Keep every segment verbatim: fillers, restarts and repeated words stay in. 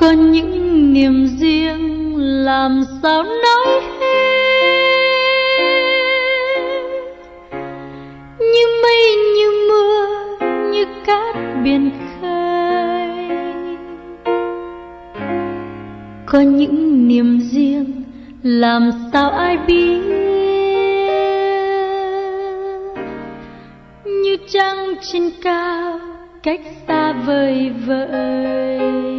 có những niềm riêng làm sao nói hết, như mây như mưa như cát biển khơi. Có những niềm riêng làm sao ai biết, như trăng trên cao cách xa vời vợi.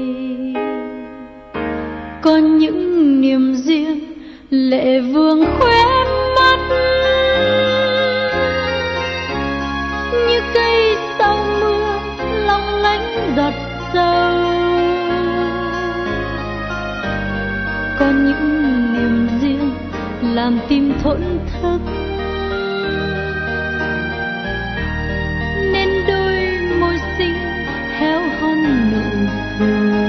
Có những niềm riêng lệ vương khóe mắt, như cây sau mưa long lánh giọt sâu. Có những niềm riêng làm tim thổn thức, nên đôi môi xinh héo hon nụ cười.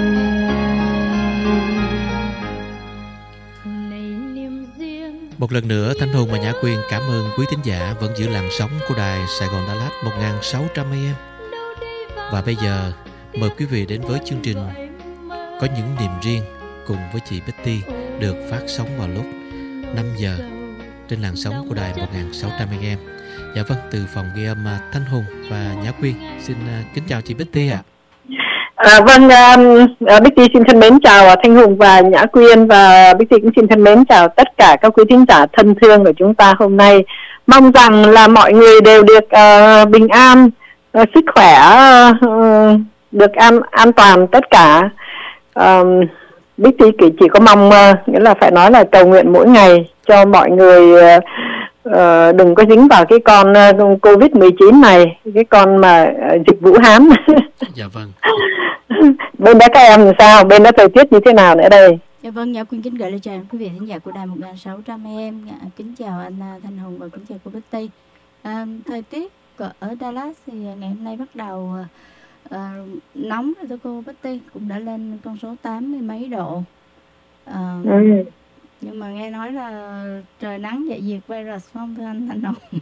Này niềm riêng. Một lần nữa, Thanh Hùng và Nhã Quyên cảm ơn quý thính giả vẫn giữ làn sóng của đài Sài Gòn Đà Lạt một nghìn sáu trăm A M. Và bây giờ mời quý vị đến với chương trình Có những niềm riêng cùng với chị Betty, được phát sóng vào lúc năm giờ trên làn sóng của đài một nghìn sáu trăm A M. Dạ vâng, từ phòng ghi âm Thanh Hùng và Nhã Quyên xin uh, kính chào chị Betty ạ. À. À, vâng, uh, Betty xin thân mến chào Thanh Hùng và Nhã Quyên, và Betty cũng xin thân mến chào tất cả các quý thính giả thân thương của chúng ta hôm nay. Mong rằng là mọi người đều được uh, bình an, uh, sức khỏe, uh, được an an toàn tất cả. Uh, Betty chỉ có mong uh, nghĩa là phải nói là cầu nguyện mỗi ngày cho mọi người uh, uh, đừng có dính vào cái con uh, covid mười chín này, cái con mà uh, dịch Vũ Hán. Dạ vâng. Bên đó các em làm sao? Bên đó thời tiết như thế nào nữa đây? Dạ vâng, Nhã Quyên kính gửi lời chào quý vị thính giả của đài một nghìn sáu trăm A M. Kính chào anh Thanh Hùng và kính chào cô Betty. À, thời tiết ở Dallas thì ngày hôm nay bắt đầu uh, nóng rồi thưa cô Betty, cũng đã lên con số tám mươi mấy độ. À, ừ. Nhưng mà nghe nói là trời nắng vậy diệt virus không thưa anh Thanh Hùng?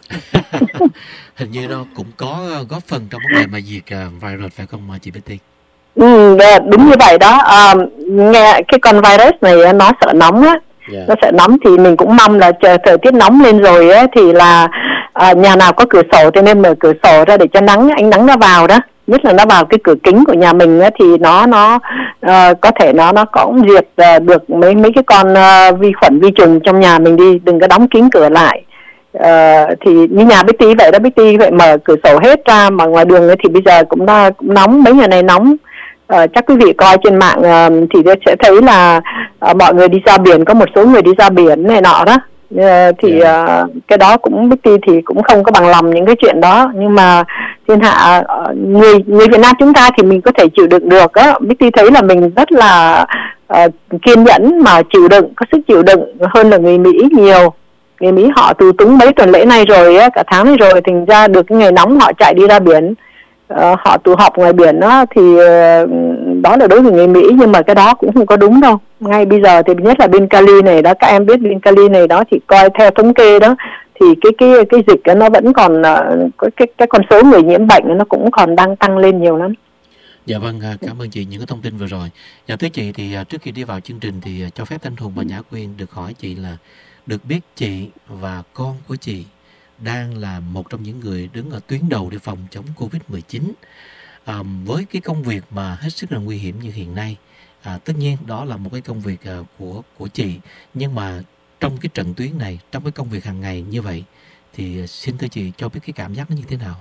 Hình như nó cũng có góp phần trong vấn đề mà diệt uh, virus phải không chị Betty? Ừ, đúng như vậy đó. À, nghe cái con virus này nó sợ nóng á, yeah. Nó sợ nóng thì mình cũng mong là chờ thời tiết nóng lên rồi á thì là à, nhà nào có cửa sổ thì nên mở cửa sổ ra để cho nắng ánh nắng nó vào đó, nhất là nó vào cái cửa kính của nhà mình á, thì nó nó uh, có thể nó nó cũng diệt uh, được mấy mấy cái con uh, vi khuẩn vi trùng trong nhà mình đi, đừng có đóng kín cửa lại. Uh, thì như nhà Betty vậy đó, Betty vậy mở cửa sổ hết ra, mà ngoài đường ấy thì bây giờ cũng, uh, cũng nóng, mấy ngày này nóng. Uh, chắc quý vị coi trên mạng uh, thì sẽ thấy là uh, mọi người đi ra biển, có một số người đi ra biển này nọ đó. Uh, thì uh, cái đó cũng Betty thì cũng không có bằng lòng những cái chuyện đó, nhưng mà thiên hạ uh, người người Việt Nam chúng ta thì mình có thể chịu đựng được á. Betty thấy là mình rất là uh, kiên nhẫn mà chịu đựng, có sức chịu đựng hơn là người Mỹ nhiều. Người Mỹ họ tù túng mấy tuần lễ nay rồi á, cả tháng này rồi, thành ra được cái ngày nóng họ chạy đi ra biển. Uh, họ tụ họp ngoài biển đó thì uh, đó là đối với người Mỹ, nhưng mà cái đó cũng không có đúng đâu. Ngay bây giờ thì nhất là bên Cali này đó, các em biết bên Cali này đó thì coi theo thống kê đó thì cái cái cái dịch đó, nó vẫn còn uh, cái cái con số người nhiễm bệnh nó cũng còn đang tăng lên nhiều lắm. Dạ vâng, cảm ơn chị những cái thông tin vừa rồi. Dạ thưa chị, thì trước khi đi vào chương trình thì cho phép Thanh Hùng và Nhã Quyên được hỏi chị là được biết chị và con của chị đang là một trong những người đứng ở tuyến đầu để phòng chống covid mười chín, à, với cái công việc mà hết sức là nguy hiểm như hiện nay. À, tất nhiên đó là một cái công việc uh, của của chị, nhưng mà trong cái trận tuyến này, trong cái công việc hàng ngày như vậy thì uh, xin thưa chị cho biết cái cảm giác nó như thế nào?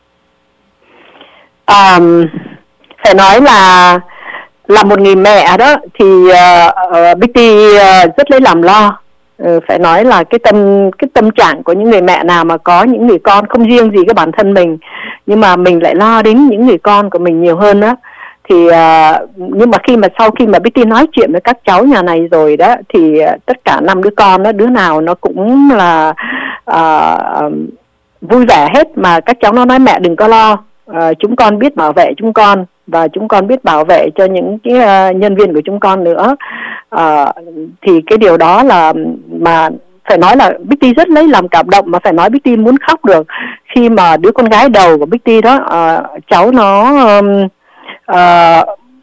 À, phải nói là là một người mẹ đó thì uh, uh, Betty uh, rất lấy làm lo. Ừ, phải nói là cái tâm cái tâm trạng của những người mẹ nào mà có những người con, không riêng gì cái bản thân mình, nhưng mà mình lại lo đến những người con của mình nhiều hơn đó. Thì uh, nhưng mà khi mà sau khi mà Betty nói chuyện với các cháu nhà này rồi đó thì uh, tất cả năm đứa con đó, đứa nào nó cũng là uh, vui vẻ hết, mà các cháu nó nói mẹ đừng có lo, uh, chúng con biết bảo vệ chúng con, và chúng con biết bảo vệ cho những cái uh, nhân viên của chúng con nữa. Uh, thì cái điều đó là mà phải nói là Betty rất lấy làm cảm động, mà phải nói Betty muốn khóc được khi mà đứa con gái đầu của Betty đó, uh, cháu nó um, uh,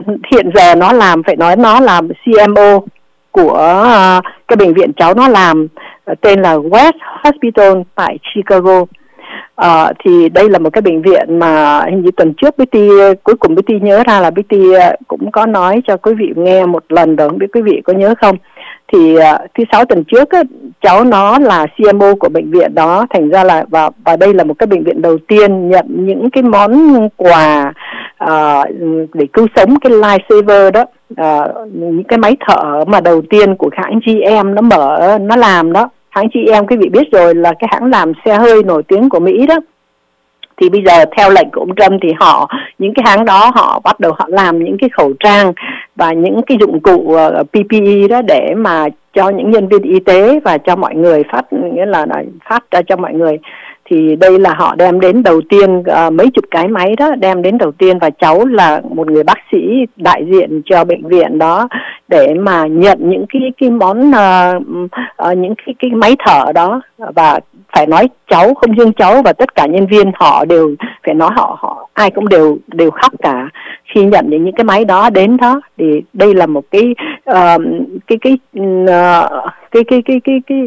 hiện giờ nó làm, phải nói nó làm xê em ô của uh, cái bệnh viện cháu nó làm, uh, tên là West Hospital tại Chicago. Uh, thì đây là một cái bệnh viện mà hình như tuần trước Betty cuối cùng Betty nhớ ra là Betty uh, cũng có nói cho quý vị nghe một lần rồi, không biết quý vị có nhớ không. Thì uh, thứ sáu tuần trước á, cháu nó là xê em ô của bệnh viện đó, thành ra là và và đây là một cái bệnh viện đầu tiên nhận những cái món quà uh, để cứu sống, cái lifesaver đó, uh, những cái máy thở mà đầu tiên của hãng giê em nó mở nó làm đó. Hãng giê em quý vị biết rồi, là cái hãng làm xe hơi nổi tiếng của Mỹ đó. Thì bây giờ theo lệnh của ông Trump thì họ, những cái hãng đó họ bắt đầu họ làm những cái khẩu trang và những cái dụng cụ uh, pê pê e đó để mà cho những nhân viên y tế và cho mọi người phát, nghĩa là phát ra cho mọi người. Thì đây là họ đem đến đầu tiên uh, mấy chục cái máy đó đem đến đầu tiên, và cháu là một người bác sĩ đại diện cho bệnh viện đó để mà nhận những cái cái món uh, uh, những cái cái máy thở đó. Và phải nói cháu, không riêng cháu và tất cả nhân viên họ đều phải nói họ họ ai cũng đều đều khóc cả khi nhận những những cái máy đó đến đó. Thì đây là một cái uh, cái cái uh, cái cái cái cái cái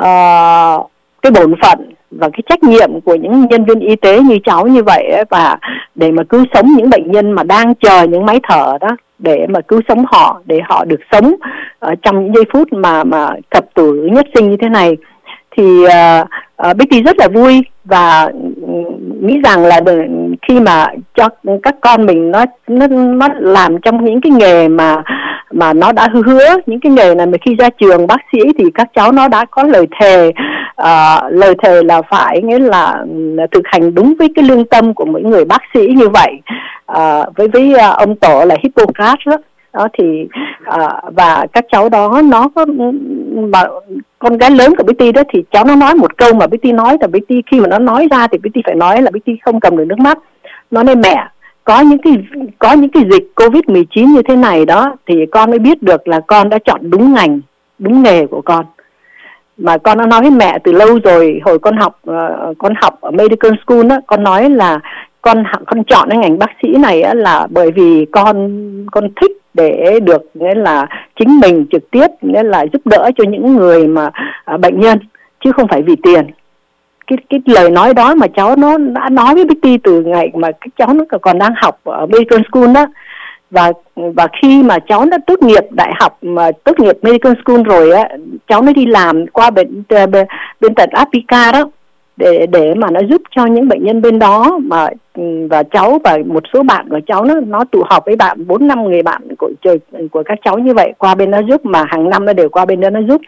uh, cái bổn phận và cái trách nhiệm của những nhân viên y tế như cháu như vậy ấy, và để mà cứu sống những bệnh nhân mà đang chờ những máy thở đó, để mà cứu sống họ, để họ được sống uh, trong những giây phút mà mà thập tử nhất sinh như thế này. Thì uh, uh, Betty rất là vui và nghĩ rằng là khi mà cho các con mình nó nó nó làm trong những cái nghề mà mà nó đã hứa, những cái nghề này mà khi ra trường bác sĩ thì các cháu nó đã có lời thề, uh, lời thề là phải, nghĩa là thực hành đúng với cái lương tâm của mỗi người bác sĩ như vậy, uh, với với uh, ông tổ là Hippocrates đó. Đó thì uh, và các cháu đó nó có, mà con gái lớn của Betty đó thì cháu nó nói một câu mà Betty nói, là Betty khi mà nó nói ra thì Betty phải nói là Betty không cầm được nước mắt. Nó nói mẹ, có những cái có những cái dịch covid mười chín như thế này đó thì con mới biết được là con đã chọn đúng ngành, đúng nghề của con. Mà con đã nói với mẹ từ lâu rồi, hồi con học uh, con học ở medical school đó, con nói là con con chọn cái ngành bác sĩ này á, là bởi vì con con thích để được, nghĩa là chính mình trực tiếp, nghĩa là giúp đỡ cho những người mà à, bệnh nhân, chứ không phải vì tiền. Cái cái lời nói đó mà cháu nó đã nói với Betty từ ngày mà các cháu nó còn đang học ở medical school đó. Và và khi mà cháu đã tốt nghiệp đại học, mà tốt nghiệp medical school rồi á, cháu nó đi làm qua bên bên, bên tận Africa đó, để để mà nó giúp cho những bệnh nhân bên đó. Mà và cháu và một số bạn của cháu nó nó tụ họp với bạn bốn năm người bạn của của các cháu như vậy qua bên đó giúp, mà hàng năm nó đều qua bên đó nó giúp.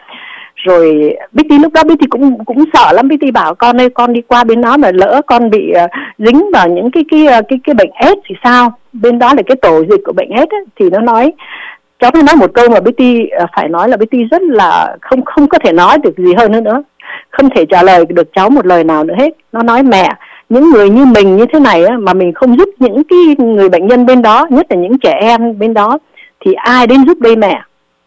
Rồi Betty lúc đó Betty cũng cũng sợ lắm. Betty bảo con ơi, con đi qua bên đó mà lỡ con bị uh, dính vào những cái cái cái cái bệnh AIDS thì sao? Bên đó là cái tổ dịch của bệnh AIDS ấy. Thì nó nói, cháu nó nói một câu mà Betty uh, phải nói là Betty rất là không không có thể nói được gì hơn nữa nữa. Không thể trả lời được cháu một lời nào nữa hết. Nó nói mẹ, những người như mình như thế này á, mà mình không giúp những cái người bệnh nhân bên đó, nhất là những trẻ em bên đó, thì ai đến giúp đây mẹ?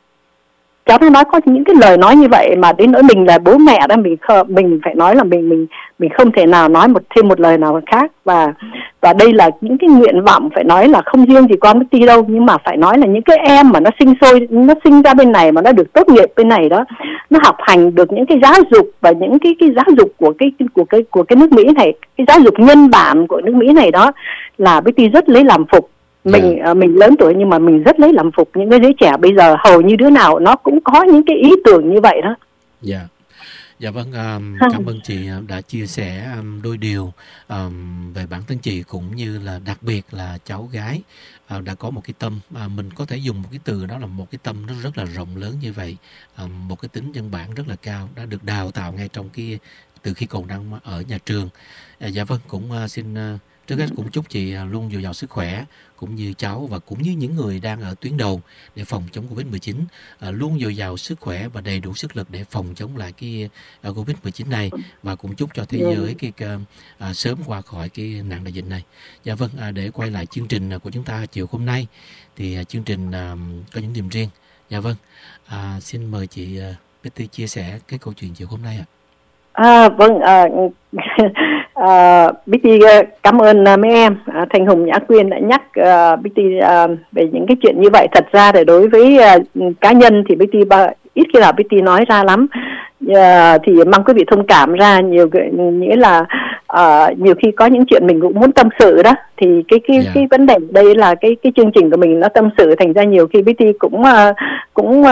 Cháu nó nói có những cái lời nói như vậy mà đến nỗi mình là bố mẹ đó, mình mình phải nói là mình mình mình không thể nào nói một thêm một lời nào khác. Và và đây là những cái nguyện vọng, phải nói là không riêng gì con Betty đâu, nhưng mà phải nói là những cái em mà nó sinh sôi, nó sinh ra bên này mà nó được tốt nghiệp bên này đó, nó học hành được những cái giáo dục và những cái cái giáo dục của cái của cái của cái nước Mỹ này, cái giáo dục nhân bản của nước Mỹ này đó, là Betty rất lấy làm phục. Mình yeah. uh, mình lớn tuổi nhưng mà mình rất lấy làm phục những cái đứa trẻ bây giờ, hầu như đứa nào nó cũng có những cái ý tưởng như vậy đó. Dạ. Yeah. Dạ vâng, um, cảm ơn chị đã chia sẻ um, đôi điều um, về bản thân chị, cũng như là đặc biệt là cháu gái uh, đã có một cái tâm, uh, mình có thể dùng một cái từ đó là một cái tâm rất rất là rộng lớn như vậy, um, một cái tính nhân bản rất là cao, đã được đào tạo ngay trong cái từ khi còn đang ở nhà trường. Uh, dạ vâng, cũng uh, xin uh, trước hết cũng chúc chị luôn dồi dào sức khỏe, cũng như cháu và cũng như những người đang ở tuyến đầu để phòng chống covid mười chín, à, luôn dồi dào sức khỏe và đầy đủ sức lực để phòng chống lại cái uh, covid mười chín này, và cũng chúc cho thế giới cái uh, sớm qua khỏi cái nạn đại dịch này. Dạ vâng, à, để quay lại chương trình của chúng ta chiều hôm nay thì uh, chương trình uh, có những điểm riêng. Dạ vâng, à, xin mời chị uh, Betty chia sẻ cái câu chuyện chiều hôm nay ạ. À. À, vâng, à, Uh, Bích Ti uh, cảm ơn uh, mấy em. uh, Thanh Hùng, Nhã Quyên đã nhắc uh, Bích Ti uh, về những cái chuyện như vậy. Thật ra để đối với uh, cá nhân thì Bích Ti uh, ít khi nào Bích Ti nói ra lắm. Uh, thì mong quý vị thông cảm ra. Nhiều nghĩa là uh, nhiều khi có những chuyện mình cũng muốn tâm sự đó, thì cái cái yeah. cái vấn đề đây là cái cái chương trình của mình nó tâm sự, thành ra nhiều khi Bích Ti cũng uh, cũng uh,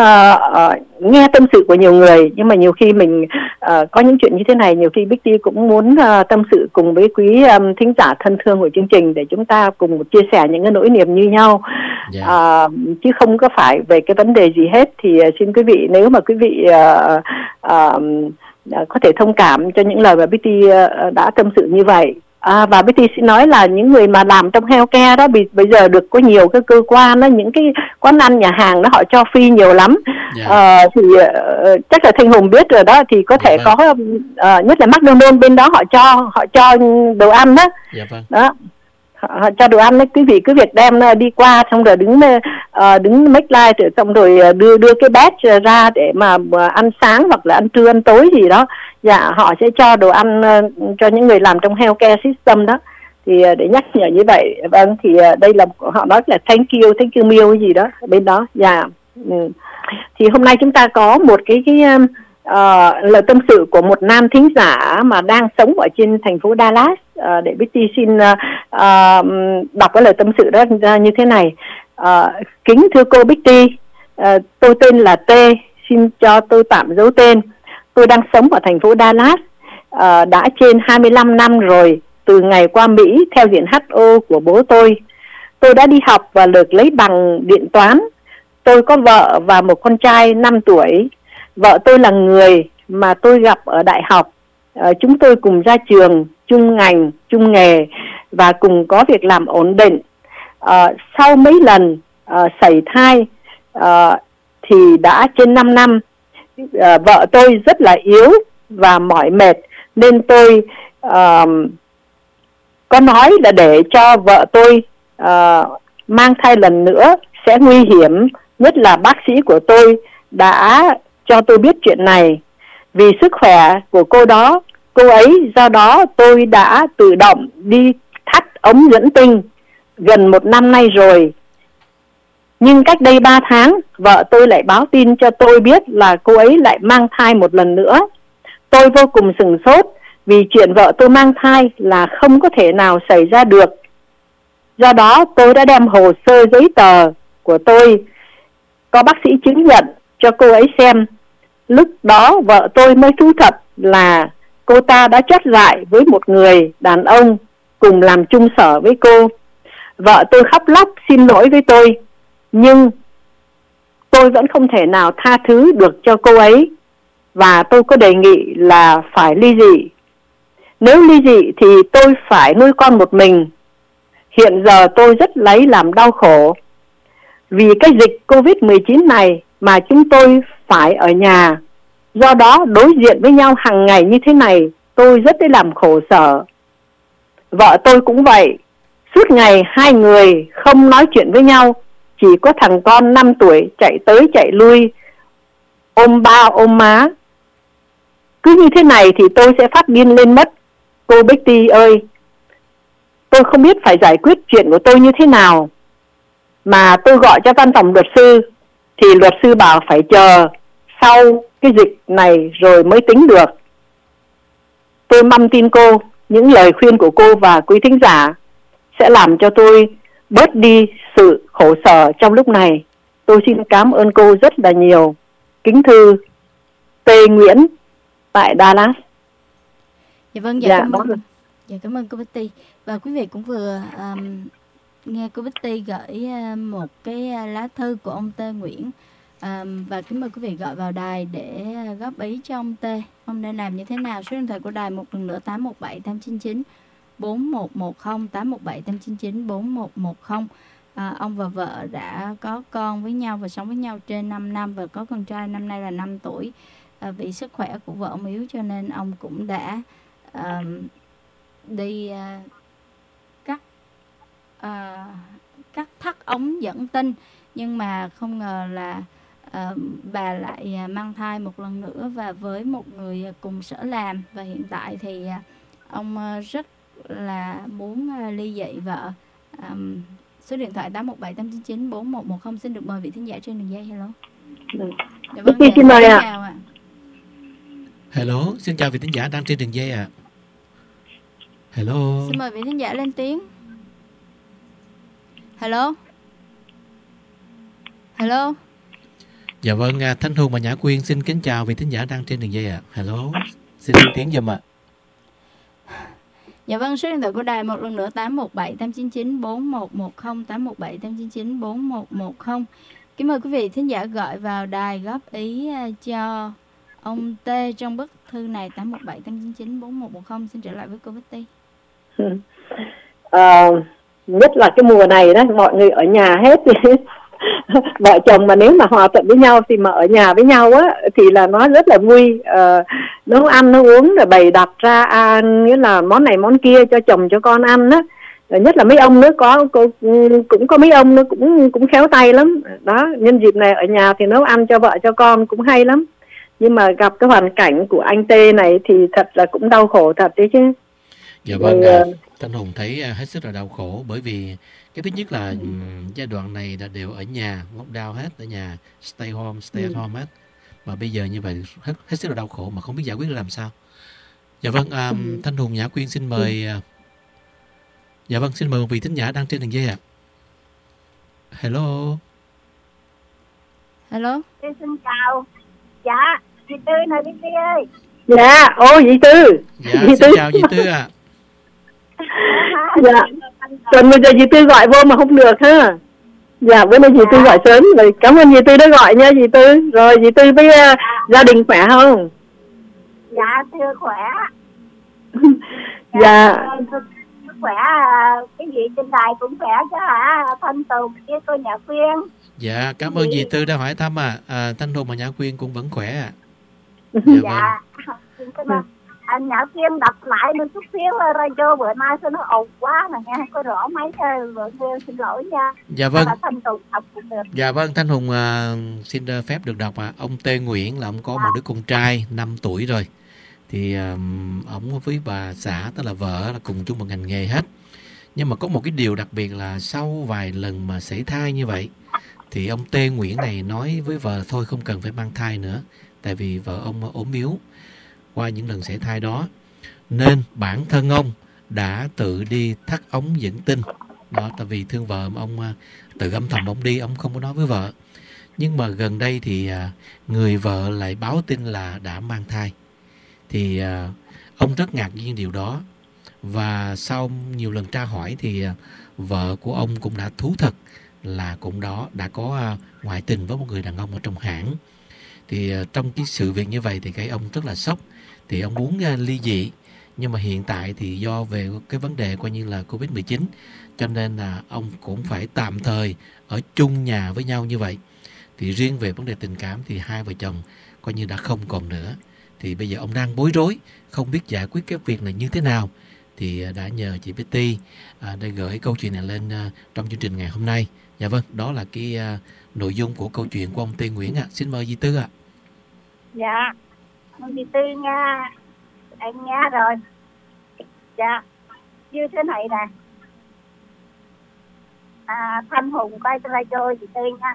uh, nghe tâm sự của nhiều người, nhưng mà nhiều khi mình uh, có những chuyện như thế này, nhiều khi Bích Ti cũng muốn uh, tâm sự cùng với quý um, thính giả thân thương của chương trình để chúng ta cùng chia sẻ những cái nỗi niềm như nhau. Yeah. Uh, chứ không có phải về cái vấn đề gì hết. Thì uh, xin quý vị, nếu mà quý vị uh, uh, có thể thông cảm cho những lời mà Bích Ti uh, đã tâm sự như vậy. À, và Bích Ti xin nói là những người mà làm trong healthcare đó, bị, bây giờ được có nhiều cái cơ quan đó, những cái quán ăn nhà hàng đó họ cho free nhiều lắm. Yeah. À, thì uh, chắc là Thanh Hùng biết rồi đó, thì có thể yeah, có uh, nhất là McDonald's bên đó họ cho họ cho đồ ăn đó. Yeah, vâng. Đó. Họ cho đồ ăn đấy, quý vị cứ việc đem đi qua xong rồi đứng uh, đứng make line rồi xong rồi đưa đưa cái badge ra để mà uh, ăn sáng hoặc là ăn trưa ăn tối gì đó. Dạ, họ sẽ cho đồ ăn uh, cho những người làm trong healthcare system đó. Thì uh, để nhắc nhở như vậy. Vâng, thì uh, đây là họ nói là thank you, thank you meal gì đó bên đó. Dạ. Ừ. Thì hôm nay chúng ta có một cái cái uh, lời tâm sự của một nam thính giả mà đang sống ở trên thành phố Dallas. Uh, để Bích Ti xin uh, uh, đọc cái lời tâm sự đó uh, như thế này. Uh, kính thưa cô Bích Ti, uh, tôi tên là T, xin cho tôi tạm giấu tên. Tôi đang sống ở thành phố Dallas uh, đã trên hai mươi lăm năm rồi, từ ngày qua Mỹ theo diện hát o của bố tôi. Tôi đã đi học và được lấy bằng điện toán. Tôi có vợ và một con trai năm tuổi. Vợ tôi là người mà tôi gặp ở đại học. Uh, chúng tôi cùng ra trường, chung ngành, chung nghề và cùng có việc làm ổn định. Uh, sau mấy lần uh, sảy thai uh, thì đã trên năm năm. Uh, vợ tôi rất là yếu và mỏi mệt, nên tôi uh, có nói là để cho vợ tôi uh, mang thai lần nữa sẽ nguy hiểm. Nhất là bác sĩ của tôi đã cho tôi biết chuyện này. Vì sức khỏe của cô đó, cô ấy, do đó tôi đã tự động đi thắt ống dẫn tinh gần một năm nay rồi. Nhưng cách đây ba tháng, vợ tôi lại báo tin cho tôi biết là cô ấy lại mang thai một lần nữa. Tôi vô cùng sửng sốt vì chuyện vợ tôi mang thai là không có thể nào xảy ra được. Do đó tôi đã đem hồ sơ giấy tờ của tôi, có bác sĩ chứng nhận cho cô ấy xem. Lúc đó vợ tôi mới thú thật là cô ta đã chót dại với một người đàn ông cùng làm chung sở với cô. Vợ tôi khóc lóc xin lỗi với tôi, nhưng tôi vẫn không thể nào tha thứ được cho cô ấy, và tôi có đề nghị là phải ly dị. Nếu ly dị thì tôi phải nuôi con một mình. Hiện giờ tôi rất lấy làm đau khổ. Vì cái dịch covid mười chín này mà chúng tôi phải ở nhà. Do đó đối diện với nhau hàng ngày như thế này, tôi rất lấy làm khổ sở. Vợ tôi cũng vậy. Suốt ngày hai người không nói chuyện với nhau. Chỉ có thằng con năm tuổi chạy tới chạy lui, ôm ba ôm má. Cứ như thế này thì tôi sẽ phát điên lên mất. Cô Bích Ti ơi, tôi không biết phải giải quyết chuyện của tôi như thế nào. Mà tôi gọi cho văn phòng luật sư, thì luật sư bảo phải chờ sau cái dịch này rồi mới tính được. Tôi mong tin cô, những lời khuyên của cô và quý thính giả sẽ làm cho tôi bớt đi sự khổ sở trong lúc này. Tôi xin cảm ơn cô rất là nhiều. Kính thư T. Nguyễn tại Dallas. Dạ vâng, dạ, dạ cảm ơn. Dạ cảm ơn cô Bích Ti. Và quý vị cũng vừa um, nghe cô Bích Ti gửi uh, một cái uh, lá thư của ông T. Nguyễn. Um, và kính mời quý vị gọi vào đài để uh, góp ý cho ông T. Ông nên làm như thế nào? Số điện thoại của đài một lần nữa tám một bảy tám chín chín bốn một một không, tám một bảy tám chín chín bốn một một không. À, ông và vợ đã có con với nhau và sống với nhau trên năm năm và có con trai năm nay là năm tuổi. À, vì sức khỏe của vợ ông yếu cho nên ông cũng đã uh, đi uh, cắt uh, cắt thắt ống dẫn tinh, nhưng mà không ngờ là uh, bà lại mang thai một lần nữa và với một người cùng sở làm. Và hiện tại thì uh, ông à, rất là muốn à, ly dị vợ. À, số điện thoại tám một bảy tám chín chín bốn một một không xin được mời vị thính giả trên đường dây. Hello. Ừ. Dạ vâng, Chị xin mời ạ. chào ạ. Hello, xin chào vị thính giả đang trên đường dây ạ. À. Hello. Xin mời vị thính giả lên tiếng. Hello. Hello. Dạ vâng, Thanh Hùng và Nhã Quyên xin kính chào vị thính giả đang trên đường dây ạ. À. Hello, xin lên tiếng giùm ạ. Dạ vâng, số điện thoại của đài một lần nữa tám một bảy tám chín chín bốn một một không, tám một bảy tám chín chín bốn một một không. Kính mời quý vị thính giả gọi vào đài góp ý cho ông T trong bức thư này tám một bảy tám chín chín bốn một một không. Xin trở lại với cô Betty. À, nhất là cái mùa này đó, mọi người ở nhà hết thì vợ chồng mà nếu mà hòa thuận với nhau thì mà ở nhà với nhau á thì là nó rất là vui. À, nấu ăn nấu uống rồi bày đặt ra à, nghĩa là món này món kia cho chồng cho con ăn á. Rồi nhất là mấy ông nữa có cũng có mấy ông nó cũng cũng khéo tay lắm đó. Nhân dịp này ở nhà thì nấu ăn cho vợ cho con cũng hay lắm, nhưng mà gặp cái hoàn cảnh của anh T này thì thật là cũng đau khổ thật đấy chứ. Dạ vâng, rồi, Thanh Hùng thấy hết sức là đau khổ, bởi vì cái thứ nhất là ừ. giai đoạn này là đều ở nhà, lockdown hết, ở nhà, stay home, stay at home hết. Mà bây giờ như vậy hết, hết sức là đau khổ mà không biết giải quyết làm sao. Dạ vâng, à, Thanh Hùng, Nhã Quyên xin mời. Dạ vâng, xin mời một vị thính giả đang trên đường dây ạ. À. Hello. Hello. Tôi xin chào. Dạ, chị Tư này đi Tư ơi. Dạ, ô chị Tư. Dạ, chị xin Tư. Chào chị Tư ạ. À. Dạ. Còn bây giờ chị Tư gọi vô mà không được ha. Dạ, bữa nay chị Tư gọi sớm rồi. Cảm ơn chị Tư đã gọi nha chị Tư. Rồi chị Tư với uh, gia đình khỏe không? Dạ, thưa khỏe. Dạ. Khỏe, cái gì trên đài cũng khỏe chứ hả? Thanh Tùng với cô Nhã Quyên. Dạ, cảm ơn dì Tư đã hỏi thăm à. à Thanh Hùng và Nhã Quyên cũng vẫn khỏe à. Dạ, dạ. Vâng. Anh Nhã Quyên đọc lại được chút xíu radio bữa nay sao nó ồn quá mà nghe có rõ mấy bữa nay xin lỗi nha. Dạ vâng. Thanh Tùng đọc cũng được. Dạ vâng, Thanh Hùng à, xin phép được đọc à. Ông T Nguyễn là ông có dạ. một đứa con trai năm tuổi rồi. Thì um, ông với bà xã, tức là vợ, là cùng chung một ngành nghề hết. Nhưng mà có một cái điều đặc biệt là sau vài lần mà sảy thai như vậy thì ông T Nguyễn này nói với vợ thôi không cần phải mang thai nữa, tại vì vợ ông ốm yếu qua những lần sảy thai đó, nên bản thân ông đã tự đi thắt ống dẫn tinh đó. Tại vì thương vợ mà ông tự âm thầm ông đi, ông không có nói với vợ. Nhưng mà gần đây thì người vợ lại báo tin là đã mang thai. Thì uh, ông rất ngạc nhiên điều đó. Và sau nhiều lần tra hỏi thì uh, vợ của ông cũng đã thú thật là cũng đó đã có uh, ngoại tình với một người đàn ông ở trong hãng. Thì uh, trong cái sự việc như vậy thì cái ông rất là sốc. Thì ông muốn uh, ly dị. Nhưng mà hiện tại thì do về cái vấn đề coi như là covid mười chín, cho nên là ông cũng phải tạm thời ở chung nhà với nhau như vậy. Thì riêng về vấn đề tình cảm thì hai vợ chồng coi như đã không còn nữa. Thì bây giờ ông đang bối rối, không biết giải quyết cái việc này như thế nào. Thì đã nhờ chị Betty à, để gửi câu chuyện này lên à, trong chương trình ngày hôm nay. Dạ vâng, đó là cái à, nội dung của câu chuyện của ông T Nguyễn ạ. À. Xin mời dì Tư ạ. À. Dạ, dì Tư nha, anh nghe rồi. Dạ, như thế này nè. À, Thanh Hùng coi tôi cho dì Tư nha.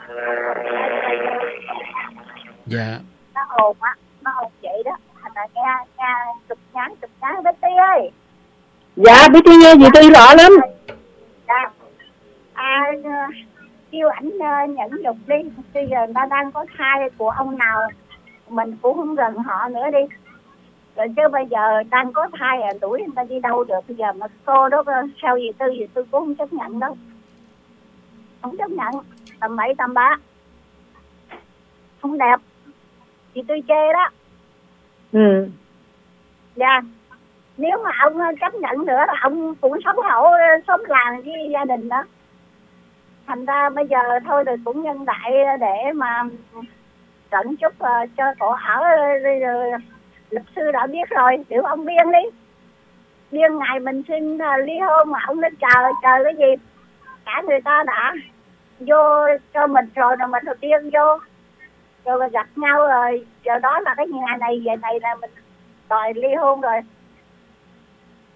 Dạ. Nó ồn á. Nó không vậy đó, thành ra nghe, nghe chụp nhắn, chụp nhắn Betty ơi. Dạ, Betty nghe dì Tư rõ lắm. Dạ, à, kêu ảnh nhẫn nhục đi, bây giờ người ta đang có thai của ông nào, mình cũng không gần họ nữa đi. Rồi chứ bây giờ đang có thai ở tuổi người ta đi đâu được, bây giờ mà cô đó sao dì Tư, dì Tư cũng không chấp nhận đâu. Không chấp nhận, tầm bảy tầm ba. Không đẹp. Chị Tư chê đó. Ừ. Dạ. Nếu mà ông chấp nhận nữa là ông cũng sống hậu, sống làng với gia đình đó. Thành ra bây giờ thôi rồi cũng nhân đại để mà trận chút uh, cho cổ ở uh, luật sư đã biết rồi, biểu ông biên đi. Biên ngày mình xin uh, ly hôn mà ông nên chờ, chờ cái gì? Cả người ta đã vô cho mình rồi rồi mình đầu tiên vô. Rồi gặp nhau rồi, giờ đó là cái ngày này, về này là mình đòi ly hôn rồi.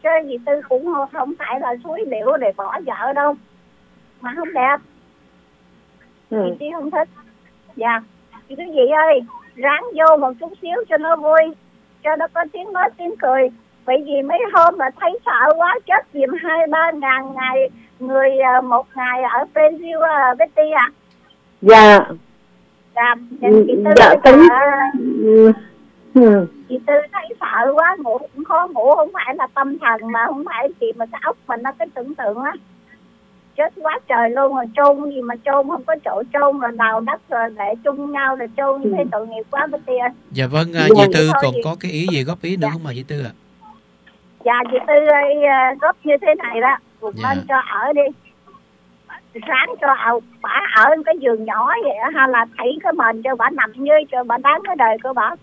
chứ dì Tư cũng không phải là suối liễu để bỏ vợ đâu, mà không đẹp. Ừ. Chị không thích. Dạ. Chị quý vị ơi, ráng vô một chút xíu cho nó vui, cho nó có tiếng nói tiếng cười. Bởi vì mấy hôm là thấy sợ quá, chết dìm hai ba ngàn ngày người một ngày ở Brazil, Betty à. Dạ. Dạ. Chị Tư dạ thấy ừ. Ừ. Chị Tư thấy sợ quá, ngủ cũng khó ngủ, không phải là tâm thần mà không phải chị mà cái óc mình nó cái tưởng tượng á. Chết quá trời luôn, rồi chôn gì mà chôn không có chỗ chôn, rồi đào đất rồi để chung nhau rồi chôn như thế, tội nghiệp quá Betty ơi. Dạ vâng, à, dì Tư còn gì? Có cái ý gì góp ý nữa dạ. không mà dì Tư ạ? À? Dạ dì Tư ơi, góp như thế này đó, cũng dạ. nên cho ở đi, sáng cho ở, bà ở cái giường nhỏ vậy hay là thấy cái mền cho bà nằm dưới cho bà đáng cái đời của bà,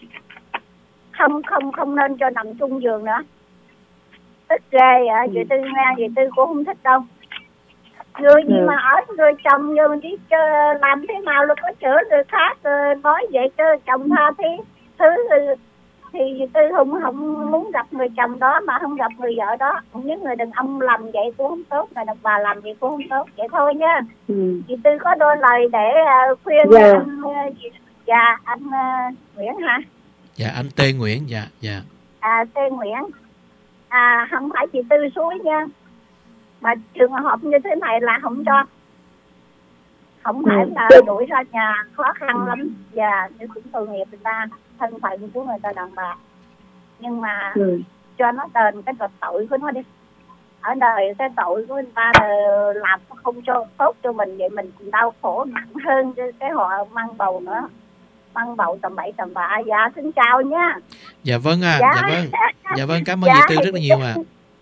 không không không nên cho nằm chung giường nữa, tức ghê ạ. Dì Tư nghe dì Tư cũng không thích đâu. Người gì ừ. mà ở người chồng như đi làm thế nào là có chữa người khác, nói vậy chứ chồng tha thứ thứ thì dì Tư không không muốn gặp người chồng đó mà không gặp người vợ đó. Những người đàn ông làm vậy cũng không tốt, người đàn bà làm vậy cũng không tốt, vậy thôi nha. Ừ. Dì Tư có đôi lời để uh, khuyên yeah. anh uh, dạ anh uh, Nguyễn hả? Dạ anh Tê Nguyễn. Dạ dạ. À Tê Nguyễn. À không phải chị Tư suối nha, mà trường hợp như thế này là không cho, không phải ừ. là đuổi ra nhà, khó khăn ừ. lắm. Và như cũng tội nghiệp người ta, thân phận của người ta đàn bà, nhưng mà ừ. cho nó đền cái tội của nó đi. Ở đời cái tội của người ta làm không cho tốt cho mình, vậy mình cũng đau khổ nặng hơn cái họ mang bầu nữa, mang bầu tầm bậy tầm bạ. Dạ xin chào nha. Dạ vâng à. Dạ, dạ vâng. Dạ vâng, cảm ơn dạ. dì Tư rất là nhiều à.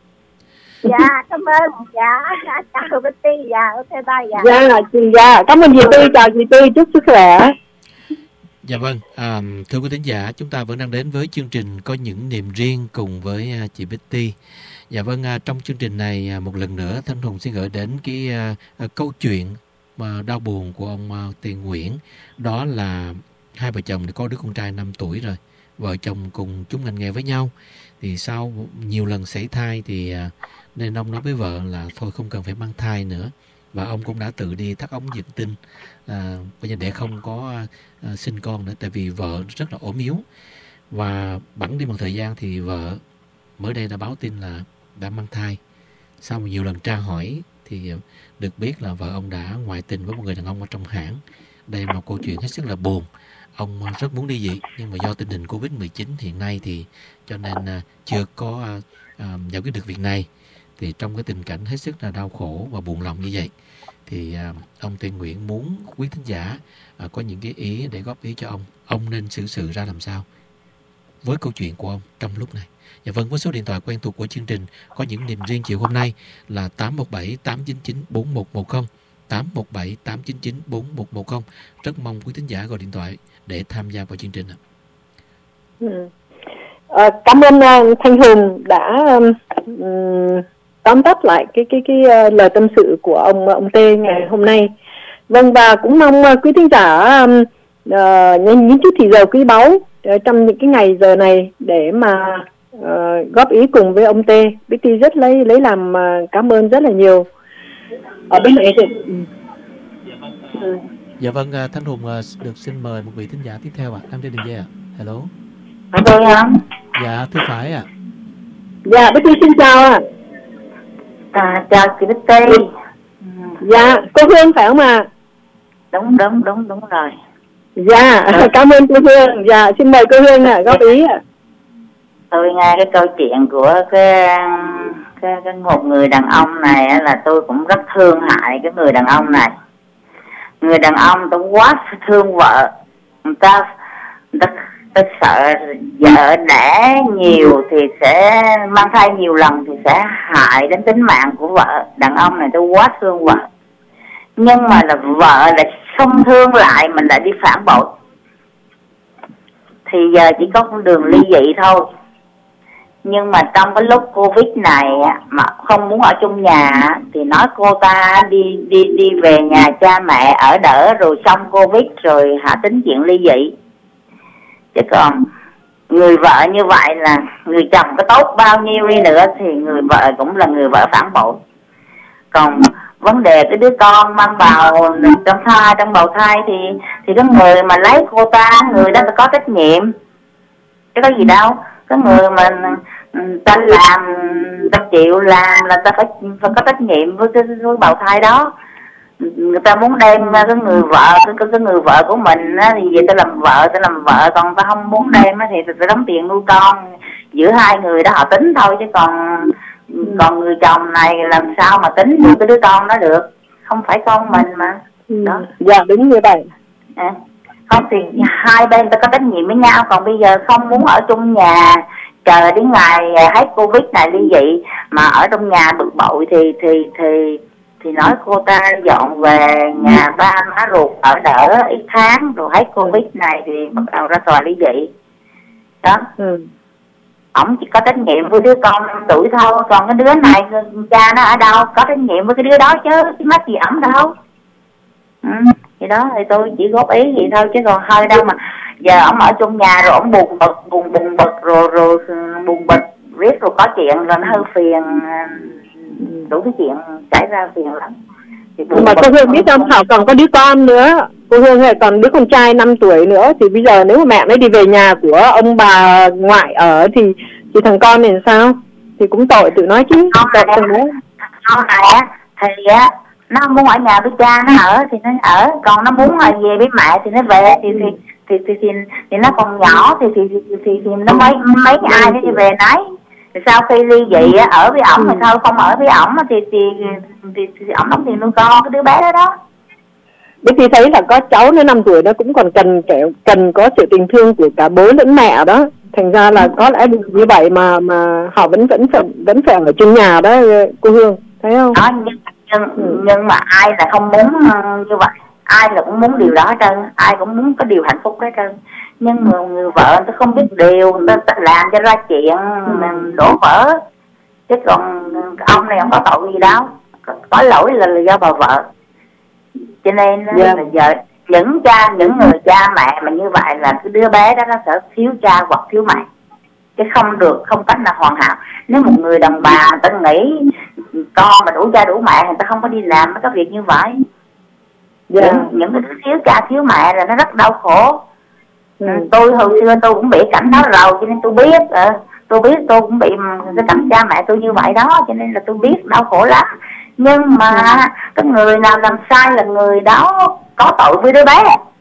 Dạ cảm ơn. Dạ chào Betty. Dạ ok bye. Dạ dạ, dạ cảm ơn dì Tư, chào dì Tư, chúc sức khỏe. Dạ vâng, à, thưa quý thính giả, chúng ta vẫn đang đến với chương trình Có Những Niềm Riêng cùng với à, chị Betty. Dạ vâng, à, trong chương trình này à, một lần nữa Thanh Hùng xin gửi đến cái à, à, câu chuyện mà đau buồn của ông à, Tiền Nguyễn. Đó là hai vợ chồng thì có đứa con trai năm tuổi rồi, vợ chồng cùng chung ngành nghề với nhau. Thì sau nhiều lần sảy thai thì à, nên ông nói với vợ là thôi không cần phải mang thai nữa, và ông cũng đã tự đi thắt ống dẫn tinh à, bây giờ để không có à, sinh con nữa, tại vì vợ rất là ốm yếu. Và bẵng đi một thời gian thì vợ mới đây đã báo tin là đã mang thai. Sau nhiều lần tra hỏi thì được biết là vợ ông đã ngoại tình với một người đàn ông ở trong hãng. Đây là một câu chuyện hết sức là buồn. Ông rất muốn đi dị, nhưng mà do tình hình covid mười chín hiện nay thì cho nên à, chưa có à, à, giải quyết được việc này. Thì trong cái tình cảnh hết sức là đau khổ và buồn lòng như vậy, thì à, ông Tê Nguyễn muốn quý thính giả à, có những cái ý để góp ý cho ông. Ông nên xử sự ra làm sao với câu chuyện của ông trong lúc này. Dạ vâng, với số điện thoại quen thuộc của chương trình Có Những Niềm Riêng chiều hôm nay là tám một bảy tám chín chín bốn một một không, tám một bảy tám chín chín bốn một một không. Rất mong quý thính giả gọi điện thoại để tham gia vào chương trình ạ. Ừ. À, cảm ơn uh, Thanh Hùng đã um, tóm tắt lại cái cái cái uh, lời tâm sự của ông ông Tê ngày hôm nay. Vâng, và cũng mong uh, quý thính giả um, uh, những chút thì giờ quý báu uh, trong những cái ngày giờ này để mà uh, góp ý cùng với ông Tê. Betty rất lấy lấy làm uh, cảm ơn rất là nhiều. Ở bên này thì ừ. Dạ vâng, uh, Thanh Hùng uh, được xin mời một vị thính giả tiếp theo ạ. À. Em trên đường dây ạ. À. Hello. Vâng ạ. Dạ thưa phải ạ. À. Dạ Betty xin chào ạ. À. À, chào chị Betty. Dạ cô Hương phải không ạ? À? Đúng đúng đúng đúng rồi. Dạ ừ. Cảm ơn cô Hương. Dạ xin mời cô Hương ạ, à, góp ý ạ. À. Tôi nghe cái câu chuyện của cái, cái cái một người đàn ông này là tôi cũng rất thương hại cái người đàn ông này. Người đàn ông tôi quá thương vợ, người ta người ta, ta sợ vợ đẻ nhiều thì sẽ mang thai nhiều lần thì sẽ hại đến tính mạng của vợ. Đàn ông này tôi quá thương vợ, nhưng mà là vợ lại không thương lại, mình lại đi phản bội, thì giờ chỉ có con đường ly dị thôi. Nhưng mà trong cái lúc Covid này mà không muốn ở chung nhà thì nói cô ta đi đi đi về nhà cha mẹ ở đỡ rồi xong Covid rồi hạ tính chuyện ly dị. Chứ còn người vợ như vậy là người chồng có tốt bao nhiêu đi nữa thì người vợ cũng là người vợ phản bội. Còn vấn đề cái đứa con mang bào trong thai, trong bào thai thì thì cái người mà lấy cô ta, người đó phải có trách nhiệm, chứ có gì đâu. Cái người mà ta làm, ta chịu làm là ta phải phải có trách nhiệm với cái, cái bào thai đó. Người ta muốn đem cái người vợ, cái, cái người vợ của mình á, thì về ta làm vợ, ta làm vợ, còn ta không muốn đem á, thì phải đóng tiền nuôi con. Giữa hai người đó họ tính thôi, chứ còn còn người chồng này làm sao mà tính được cái đứa con đó được, không phải con mình mà. Đó. Dạ đúng như vậy. À, không thì hai bên ta có trách nhiệm với nhau, còn bây giờ không muốn ở chung nhà chờ đến ngày hết Covid này ly dị mà ở trong nhà bực bội thì thì thì thì nói cô ta dọn về nhà ba má ruột ở đỡ ít tháng rồi hết Covid này thì bắt đầu ra tòa ly dị đó. Ừ. Ổng chỉ có trách nhiệm với đứa con năm tuổi thôi, còn cái đứa này cha nó ở đâu có trách nhiệm với cái đứa đó chứ, chứ mắc gì ổng đâu. Ừ, thì đó thì tôi chỉ góp ý vậy thôi, chứ còn hơi đâu mà giờ ổng ở trong nhà rồi ổng buồn bực buồn buồn bực rồi rồi buồn bực riết rồi có chuyện rồi nó hơi phiền, đủ cái chuyện xảy ra phiền lắm. Mà cô Hương biết không, Thảo còn có đứa con nữa, cô Hương hay còn đứa con trai năm tuổi nữa, thì bây giờ nếu mà mẹ nó đi về nhà của ông bà ngoại ở thì thì thằng con này sao? Thì cũng tội tụi nó chứ. Tội tụi nó. Sau này á thì á nó không muốn ở nhà với cha nó ở thì nó ở, còn nó muốn ở về với mẹ thì nó về, thì thì thì thì, thì, thì nó còn nhỏ thì thì thì, thì, thì, thì nó mấy mấy ai nó đi về nấy. Thì sau khi ly dị á, ở với ổng thì thôi, không ở với ổng thì thì thì, thì, thì ổng đóng tiền nuôi con cái đứa bé đó đó. Đến khi thấy là có cháu nó năm tuổi nó cũng còn cần kiểu cần có sự tình thương của cả bố lẫn mẹ đó, thành ra là có lẽ như vậy mà mà họ vẫn vẫn phải vẫn phải ở chung nhà đó cô Hương, thấy không? Đó, nhưng, nhưng, ừ. nhưng mà ai là không muốn như vậy, ai là cũng muốn điều đó hết trơn, ai cũng muốn có điều hạnh phúc hết trơn. Nhưng mà người vợ người ta không biết điều, người ta làm cho ra chuyện đổ vỡ, chứ còn ông này không có tội gì đâu, có lỗi là, là do bà vợ. Cho nên yeah. là giờ những cha những người cha mẹ mà như vậy là cái đứa bé đó nó sẽ thiếu cha hoặc thiếu mẹ, chứ không được, không cách nào hoàn hảo. Nếu một người đàn bà người ta nghĩ con mà đủ cha đủ mẹ, người ta không có đi làm mấy cái việc như vậy. Yeah. những, những cái đứa thiếu cha thiếu mẹ là nó rất đau khổ. Ừ. Tôi hồi xưa tôi cũng bị cảnh đó rồi, cho nên tôi biết à, tôi biết tôi cũng bị cái cảnh cha mẹ tôi như vậy đó, cho nên là tôi biết đau khổ lắm. Nhưng mà cái người nào làm sai là người đó có tội với đứa bé,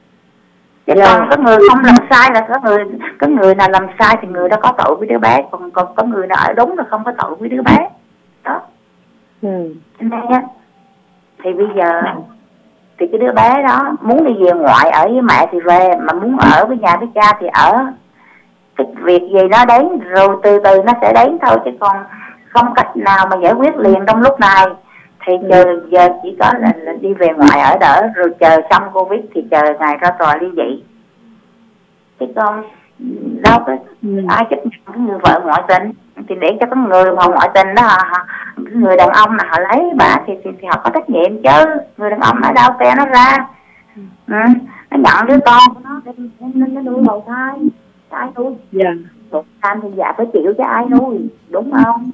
chứ yeah. còn cái người không làm sai là cái người cái người nào làm sai thì người đó có tội với đứa bé, còn còn có người nào ở đúng là không có tội với đứa bé đó. Ừ. Cho nên á thì bây giờ thì cái đứa bé đó muốn đi về ngoại ở với mẹ thì về, mà muốn ở với nhà với cha thì ở. Cái việc gì nó đến rồi từ từ nó sẽ đến thôi, chứ còn không cách nào mà giải quyết liền trong lúc này. Thì chờ giờ chỉ có là, là đi về ngoại ở đỡ, rồi chờ xong Covid thì chờ ngày ra tòa ly dị. Chứ còn đâu có ừ. ai chấp nhận cái người vợ ngoại tình, thì để cho cái người mà ngoại tình đó họ, cái người đàn ông là họ lấy bà thì, thì thì họ có trách nhiệm chứ. Người đàn ông ở đâu te nó ra, ừ. nó nhận đứa con của nó nên nó nuôi bầu thai, ai nuôi? Dạ. Bầu thai thì dạ phải chịu cho ai nuôi, đúng không?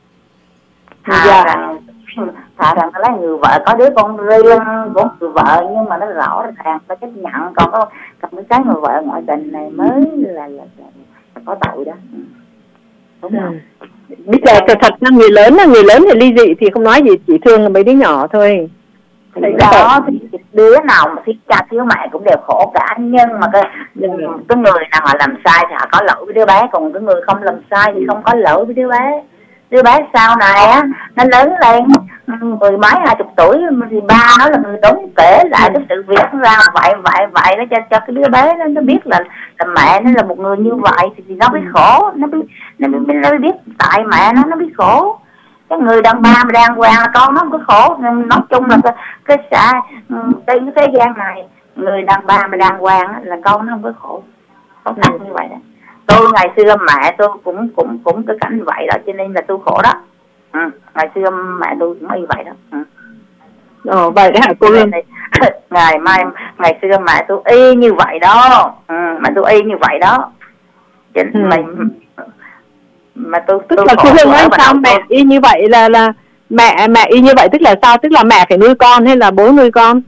Thà dạ. rằng thà rằng nó lấy người vợ có đứa con riêng của người vợ, nhưng mà nó rõ ràng phải chấp nhận. Còn có còn cái người vợ ngoại tình này mới là, là, là có tội đó. Đúng ừ. không? Bây giờ thật, thật ra người lớn là người lớn thì ly dị thì không nói gì, chỉ thương là mấy đứa nhỏ thôi. Thì đó thì đứa nào mà thiếu cha thiếu mẹ cũng đều khổ cả, nhưng mà cái, ừ. cái người nào họ làm sai thì họ có lỗi với đứa bé, còn cái người không làm sai thì không có lỗi với đứa bé. Đứa bé sau này á nó lớn lên mười mấy hai chục tuổi thì ba nó là người đúng kể lại cái sự việc ra vậy vậy vậy nó cho cho cái đứa bé nó, nó biết là, là mẹ nó là một người như vậy thì, thì nó biết khổ, nó biết nó biết, nó biết tại mẹ nó nó biết khổ. Cái người đàn bà mà đàng hoàng là con nó không có khổ. Nói chung là cái cái xã trên cái thế gian này người đàn bà mà đàng hoàng là con nó không có khổ, có cách như vậy đó. Tôi ngày xưa mẹ tôi cũng cũng cũng cái cảnh vậy đó, cho nên là tôi khổ đó. Ừ, ngày xưa mẹ tôi cũng y vậy đó. Ừ. Ồ vậy đó hả cô Linh? Ngày mai ngày xưa mẹ tôi y như vậy đó. Ừ, mẹ tôi y như vậy đó. Chính Ừ. mình mà tôi Tức tôi là khổ cô Hương ở ơi, bà sao nội mẹ tôi. y như vậy là là mẹ mẹ y như vậy tức là sao? Tức là mẹ phải nuôi con hay là bố nuôi con?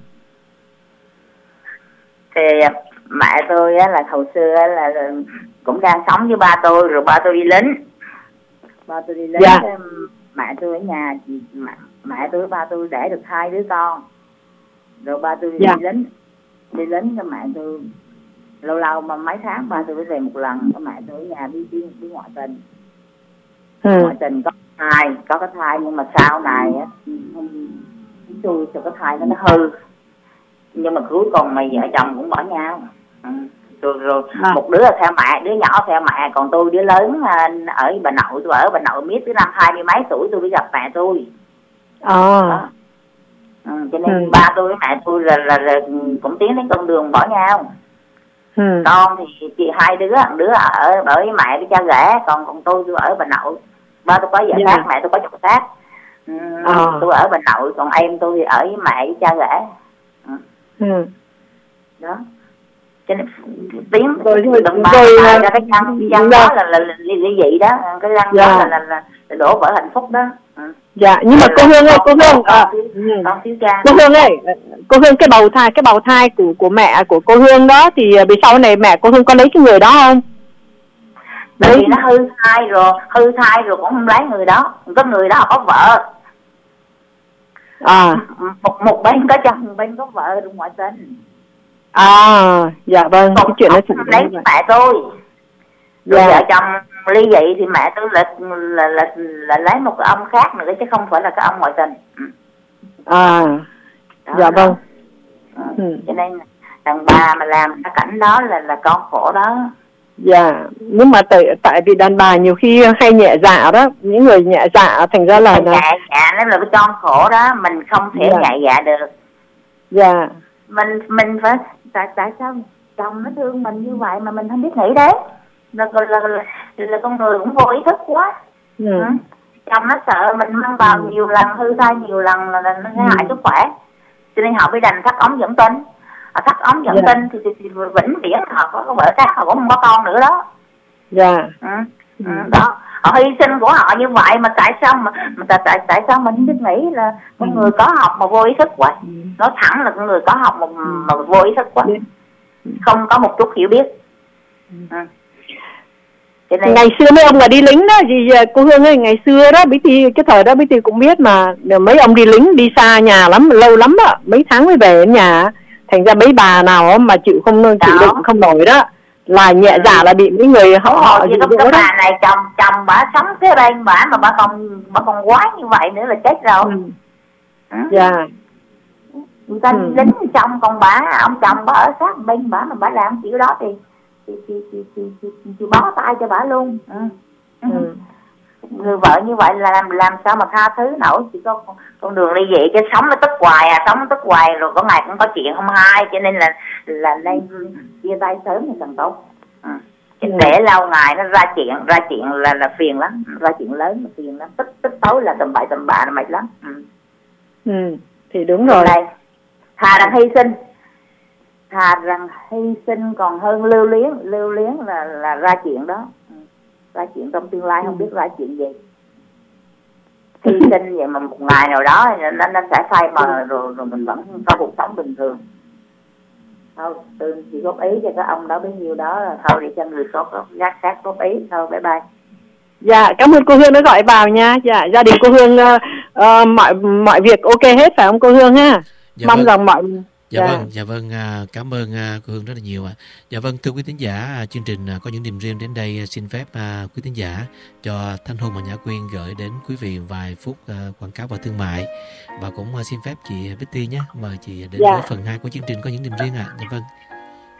Thì mẹ tôi á, là hồi xưa á, là, là cũng đang sống với ba tôi, rồi ba tôi đi lính. Ba tôi đi lính, Dạ. cái mẹ tôi ở nhà, chị, mẹ, mẹ tôi với ba tôi đẻ được hai đứa con. Rồi ba tôi Dạ. đi lính, đi lính cái mẹ tôi lâu lâu mà mấy tháng ba tôi mới về một lần. Cái mẹ tôi ở nhà đi đi, đi ngoại tình. Ừ. Ngoại tình có thai, có cái thai nhưng mà sau này á, tôi cho cái thai nó nó hư. Nhưng mà cuối cùng mà vợ chồng cũng bỏ nhau. Ừ. Rồi, rồi À. một đứa là theo mẹ, đứa nhỏ theo mẹ, còn tôi đứa lớn ở bà nội, tôi ở bà nội biết tới năm hai mươi mấy tuổi tôi mới gặp mẹ tôi. À. Đó. Ừ, cho nên Ừ. ba tôi với mẹ tôi là, là, là cũng tiến đến con đường bỏ nhau. Ừ. Con thì chị hai đứa, đứa ở ở với mẹ với cha ghẻ, còn còn tôi tôi ở bà nội. Ba tôi có vợ Dạ. khác, mẹ tôi có chồng khác. Ừ, À. tôi ở bà nội, còn em tôi thì ở với mẹ với cha ghẻ. Ừ. Ừ. Đó. Cho nên tiếng Rồi, rồi, đồng ba rồi, ra à, cái văn văn dạ. đó là là, là ly, ly dị đó, cái văn Dạ. đó là, là, là, là đổ vỡ hạnh phúc đó. Ừ. Dạ, nhưng mà Rồi cô là Hương ơi, cô con- Hương, con à, thiếu- ừ. con thiếu cha. cô Hương ơi, cô Hương cái bào thai, cái bào thai của của mẹ của cô Hương đó thì vì sau này mẹ cô Hương có lấy cái người đó không? Bởi vì nó hư thai rồi, hư thai rồi cũng không lấy người đó. Có người đó có vợ. À. Một, một bên có chồng, một bên có vợ rồi ngoại tình. À, dạ vâng, cái Còn chuyện đó ông chị lấy vậy. mẹ tôi. Rồi Dạ. vợ chồng ly dị thì mẹ tôi là là, là là lấy một cái ông khác nữa chứ không phải là cái ông ngoại tình. Ừ. À. Đó, Dạ đó. vâng. Ừ. Ừ. Cho nên đàn bà mà làm cái cảnh đó là là con khổ đó. Dạ, nhưng mà tại tại vì đàn bà nhiều khi hay nhẹ dạ đó, những người nhẹ dạ thành ra là là Nhẹ dạ nó là cái con khổ đó, mình không thể Dạ. nhẹ dạ được. dạ. Mình mình phải tại tại sao chồng nó thương mình như vậy mà mình không biết nghĩ đấy. Là là, là, là, là con người cũng vô ý thức quá. Ừ. Ừ. Chồng nó sợ mình mang vào Ừ. nhiều lần, hư thai nhiều lần là, là nó sẽ hại sức khỏe. Cho nên họ mới đành thắt ống dẫn tinh. Họ thắt ống dẫn Dạ. tinh thì, thì, thì vĩnh viễn họ có, có vợ khác, họ cũng không có con nữa đó. Dạ. Ừ. Ừ. Đó, họ hy sinh của họ như vậy mà tại sao mà, mà tại, tại tại sao mình không biết nghĩ là con Ừ. người có học mà vô ý thức quá. Ừ. Nói thẳng là con người có học mà, mà vô ý thức quá, Ừ. không có một chút hiểu biết. Ừ. Cho nên Ngày xưa mấy ông là đi lính đó, gì cô Hương ơi, ngày xưa đó Bí Ti, cái thời đó Bí Ti cũng biết mà, mấy ông đi lính đi xa nhà lắm, lâu lắm đó, mấy tháng mới về đến nhà, thành ra mấy bà nào mà chịu không chịu Đó. đựng không nổi đó là nhẹ dạ là bị mấy người họ họ họ như dụ cái, dỗ cái đó. bà này chồng chồng bả sống kế bên bả mà bả còn bả còn quái như vậy nữa là chết rồi. Ừ. Ừ. Dạ. Người ta Ừ. lính chồng, còn bả ông chồng bả ở sát bên bả mà bả làm kiểu đó thì thì thì thì, thì, thì, thì, thì bó tay cho bả luôn. Ừ. Ừ. Ừ. Người vợ như vậy là làm làm sao mà tha thứ nổi, chỉ có con, con đường ly dị cái sống nó tức hoài à, sống nó tức hoài rồi có ngày cũng có chuyện không hay, cho nên là là nên chia tay sớm thì càng tốt. Ừ. Ừ. Để lâu ngày nó ra chuyện ra chuyện là là phiền lắm, ra chuyện lớn là phiền lắm, tức tức tối là tầm bậy tầm bạ là mệt lắm. Ừ. Ừ. Thì đúng rồi. Này, thà rằng hy sinh, thà rằng hy sinh còn hơn lưu luyến, lưu luyến là là ra chuyện đó. Ừ. Ra chuyện trong tương lai không biết ra chuyện gì. Hy sinh vậy mà một ngày nào đó nó nó sẽ phai mờ rồi rồi mình vẫn có cuộc sống bình thường. Thôi tôi chỉ góp ý cho các ông đó bấy nhiêu đó là thôi để cho người tốt gác sát góp ý thôi, bye bye. Dạ, cảm ơn cô Hương đã gọi vào nha. Dạ, gia đình cô Hương uh, uh, mọi mọi việc ok hết phải không cô Hương ha? Dạ Mong vâng. rằng mọi Dạ, dạ vâng, dạ vâng, à, cảm ơn à, cô Hương rất là nhiều ạ. À. Dạ vâng, thưa quý thính giả, à, chương trình à, Có Những Niềm Riêng đến đây à, xin phép à, quý thính giả cho Thanh Hùng và Nhã Quyên gửi đến quý vị vài phút à, quảng cáo và thương mại. Và cũng à, xin phép chị Bích Ti nhé, mời chị đến Dạ. với phần hai của chương trình Có Những Niềm Riêng ạ. À. Dạ vâng.